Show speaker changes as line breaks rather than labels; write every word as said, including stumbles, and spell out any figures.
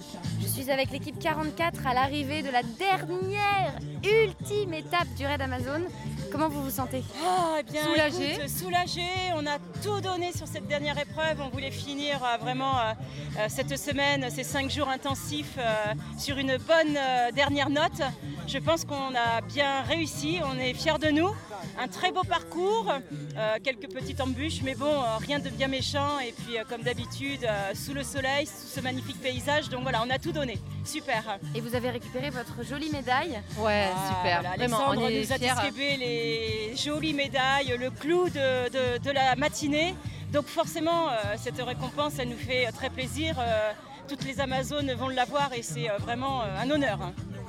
Je suis avec l'équipe quarante-quatre à l'arrivée de la dernière, ultime étape du Raid Amazon. Comment vous vous sentez?
Ah, eh bien,
Soulagé.
écoute, soulagé. On a tout donné sur cette dernière épreuve. On voulait finir euh, vraiment euh, euh, cette semaine, ces cinq jours intensifs euh, sur une bonne euh, dernière note. Je pense qu'on a bien réussi. On est fiers de nous. Un très beau parcours, euh, quelques petites embûches, mais bon, euh, rien de bien méchant. Et puis, euh, comme d'habitude, euh, sous le soleil, sous ce magnifique paysage. Donc voilà, on a tout donné. Super.
Et vous avez récupéré votre jolie médaille.
Ouais,
Ah,
super.
voilà,
Vraiment,
Alexandre
on est
nous a
fiers.
distribué les jolies médailles, le clou de, de, de la matinée. Donc forcément, euh, cette récompense, elle nous fait très plaisir. Euh, toutes les Amazones vont l'avoir et c'est euh, vraiment euh, un honneur. Hein.